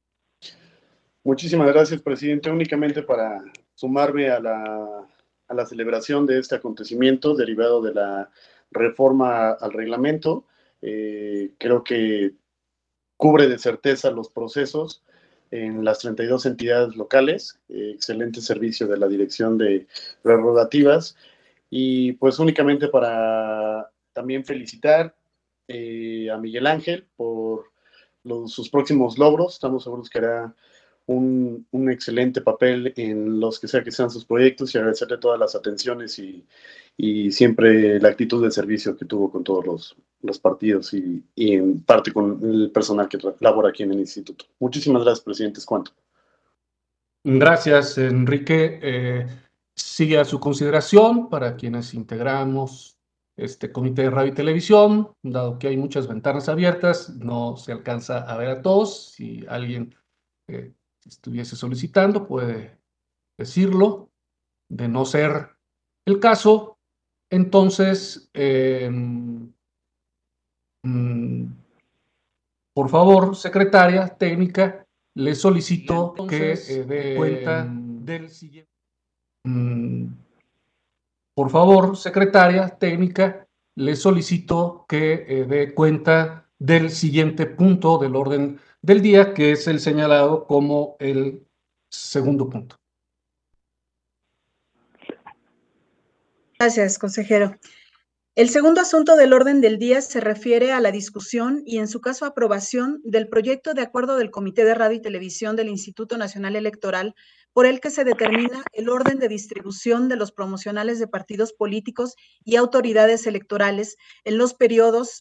Muchísimas gracias, presidente. Únicamente para sumarme a la, a la celebración de este acontecimiento derivado de la reforma al reglamento. Eh, creo que cubre de certeza los procesos en las treinta y dos entidades locales. Eh, excelente servicio de la Dirección de Prerrogativas. Y pues únicamente para también felicitar eh, a Miguel Ángel por los, sus próximos logros. Estamos seguros que hará un, un excelente papel en los que sea que sean sus proyectos, y agradecerle todas las atenciones y, y siempre la actitud de servicio que tuvo con todos los, los partidos y, y en parte con el personal que labora aquí en el instituto. Muchísimas gracias, presidente. Es cuanto. Gracias, Enrique. Eh, sigue a su consideración para quienes integramos este comité de radio y televisión, dado que hay muchas ventanas abiertas, no se alcanza a ver a todos. Si alguien eh, estuviese solicitando, puede decirlo. De no ser el caso, entonces, eh, mm, por favor, secretaria técnica, le solicito entonces, que eh, dé cuenta mm, del siguiente. Mm, por favor, secretaria técnica, le solicito que eh, dé cuenta del siguiente punto del orden del día, que es el señalado como el segundo punto. Gracias, consejero. El segundo asunto del orden del día se refiere a la discusión y, en su caso, aprobación del proyecto de acuerdo del Comité de Radio y Televisión del Instituto Nacional Electoral, por el que se determina el orden de distribución de los promocionales de partidos políticos y autoridades electorales en los periodos,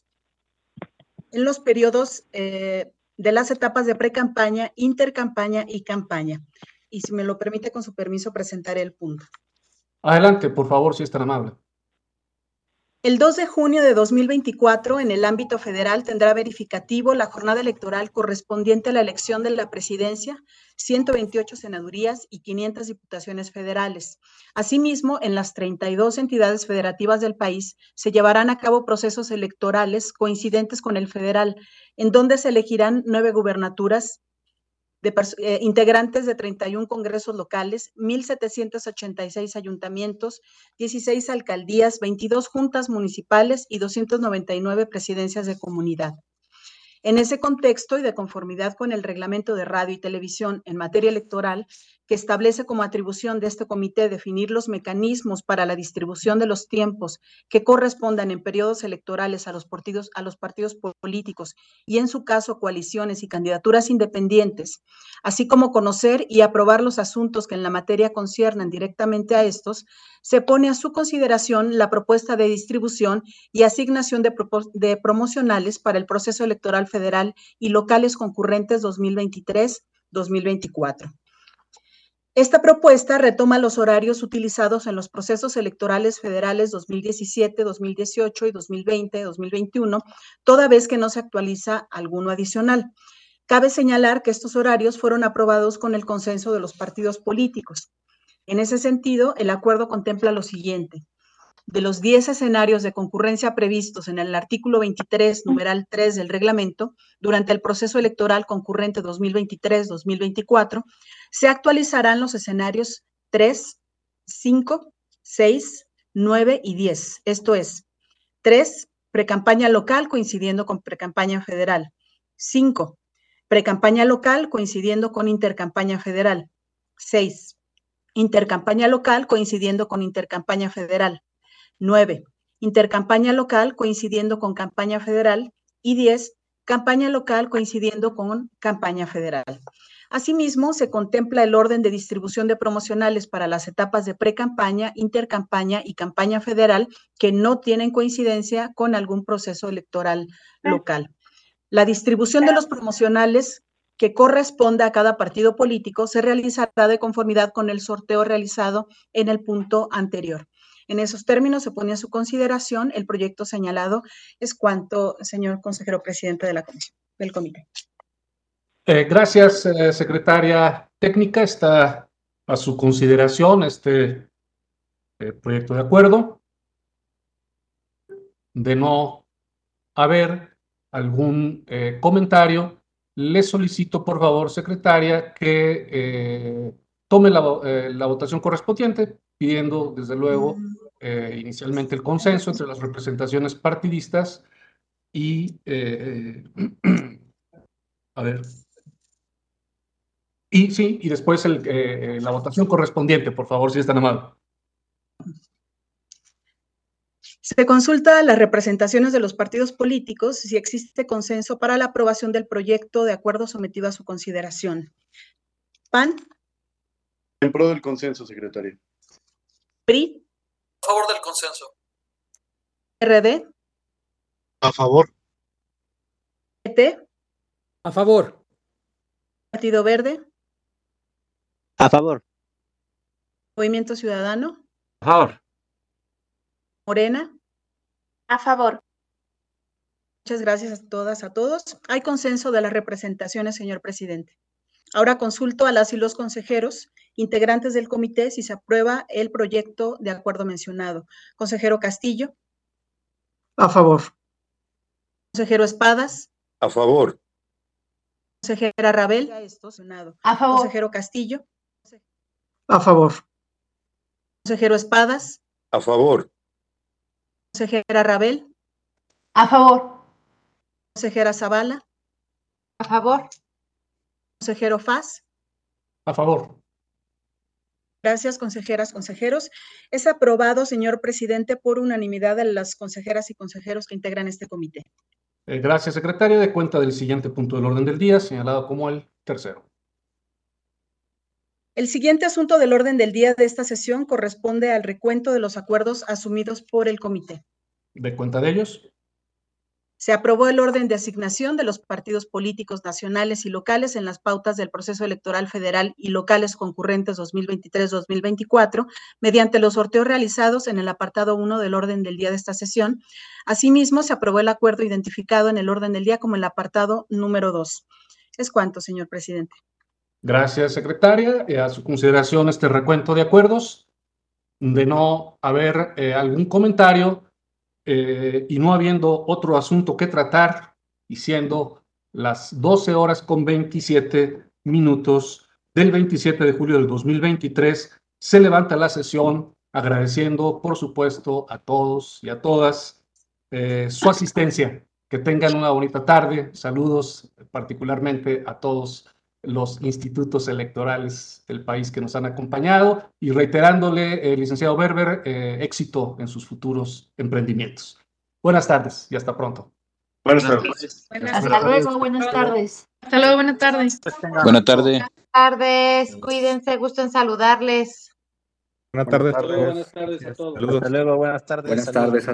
en los periodos eh, de las etapas de precampaña, intercampaña y campaña. Y si me lo permite, con su permiso, presentaré el punto. Adelante, por favor, si es tan amable. El dos de junio de dos mil veinticuatro, en el ámbito federal, tendrá verificativo la jornada electoral correspondiente a la elección de la presidencia, ciento veintiocho senadurías y quinientas diputaciones federales. Asimismo, en las treinta y dos entidades federativas del país se llevarán a cabo procesos electorales coincidentes con el federal, en donde se elegirán nueve gubernaturas, de eh, integrantes de treinta y un congresos locales, mil setecientos ochenta y seis ayuntamientos, dieciséis alcaldías, veintidós juntas municipales y doscientas noventa y nueve presidencias de comunidad. En ese contexto y de conformidad con el Reglamento de Radio y Televisión en materia electoral, que establece como atribución de este comité definir los mecanismos para la distribución de los tiempos que correspondan en periodos electorales a los partidos, a los partidos políticos y, en su caso, coaliciones y candidaturas independientes, así como conocer y aprobar los asuntos que en la materia conciernan directamente a estos, se pone a su consideración la propuesta de distribución y asignación de, de promocionales para el proceso electoral federal y locales concurrentes dos mil veintitrés dos mil veinticuatro. Esta propuesta retoma los horarios utilizados en los procesos electorales federales dos mil diecisiete, dos mil dieciocho y dos mil veinte, dos mil veintiuno, toda vez que no se actualiza alguno adicional. Cabe señalar que estos horarios fueron aprobados con el consenso de los partidos políticos. En ese sentido, el acuerdo contempla lo siguiente. De los diez escenarios de concurrencia previstos en el artículo veintitrés, numeral tres del reglamento, durante el proceso electoral concurrente dos mil veintitrés dos mil veinticuatro, se actualizarán los escenarios tres, cinco, seis, nueve y diez. Esto es, tres, precampaña local coincidiendo con precampaña federal. cinco, precampaña local coincidiendo con intercampaña federal. seis, intercampaña local coincidiendo con intercampaña federal. nueve. Intercampaña local coincidiendo con campaña federal. Y diez. Campaña local coincidiendo con campaña federal. Asimismo, se contempla el orden de distribución de promocionales para las etapas de precampaña, intercampaña y campaña federal que no tienen coincidencia con algún proceso electoral local. La distribución de los promocionales que corresponda a cada partido político se realizará de conformidad con el sorteo realizado en el punto anterior. En esos términos se pone a su consideración el proyecto señalado. Es cuanto, señor consejero presidente de la comisión, del comité. Eh, gracias, eh, secretaria técnica. Está a su consideración este eh, proyecto de acuerdo. De no haber algún eh, comentario, le solicito, por favor, secretaria, que eh, tome la, eh, la votación correspondiente, pidiendo, desde luego, eh, inicialmente el consenso entre las representaciones partidistas y, eh, a ver, y sí, y después el, eh, la votación correspondiente, por favor, si es tan amable. Se consulta a las representaciones de los partidos políticos si existe consenso para la aprobación del proyecto de acuerdo sometido a su consideración. P A N. En pro del consenso, secretaria. P R I. A favor del consenso. R D. A favor. P T. A favor. Partido Verde. A favor. Movimiento Ciudadano. A favor. Morena. A favor. Muchas gracias a todas, a todos. Hay consenso de las representaciones, señor presidente. Ahora consulto a las y los consejeros integrantes del comité si se aprueba el proyecto de acuerdo mencionado. Consejero Castillo. A favor. Consejero Espadas. A favor. Consejera Rabel. A favor. Consejero Castillo. A favor. Consejero Espadas. A favor. Consejera Rabel. A favor. Consejera Zavala. A favor. Consejero Faz. A favor. Gracias, consejeras, consejeros. Es aprobado, señor presidente, por unanimidad de las consejeras y consejeros que integran este comité. Eh, gracias, secretaria. De cuenta del siguiente punto del orden del día, señalado como el tercero. El siguiente asunto del orden del día de esta sesión corresponde al recuento de los acuerdos asumidos por el comité. De cuenta de ellos. Se aprobó el orden de asignación de los partidos políticos nacionales y locales en las pautas del proceso electoral federal y locales concurrentes dos mil veintitrés dos mil veinticuatro mediante los sorteos realizados en el apartado uno del orden del día de esta sesión. Asimismo, se aprobó el acuerdo identificado en el orden del día como el apartado número dos. Es cuanto, señor presidente. Gracias, secretaria. Eh, a su consideración este recuento de acuerdos. De no haber eh, algún comentario, Eh, y no habiendo otro asunto que tratar, y siendo las doce horas con veintisiete minutos del veintisiete de julio del dos mil veintitrés, se levanta la sesión agradeciendo, por supuesto, a todos y a todas eh, su asistencia. Que tengan una bonita tarde. Saludos particularmente a todos los institutos electorales del país que nos han acompañado y reiterándole, eh, licenciado Berber, eh, éxito en sus futuros emprendimientos. Buenas tardes y hasta pronto. Buenas tardes. Hasta luego, buenas tardes. Hasta luego, buenas tardes. Buenas tardes. Buenas tardes, cuídense, gusto en saludarles. Buenas tardes. Buenas tardes a todos. Hasta luego, buenas tardes. Buenas tardes.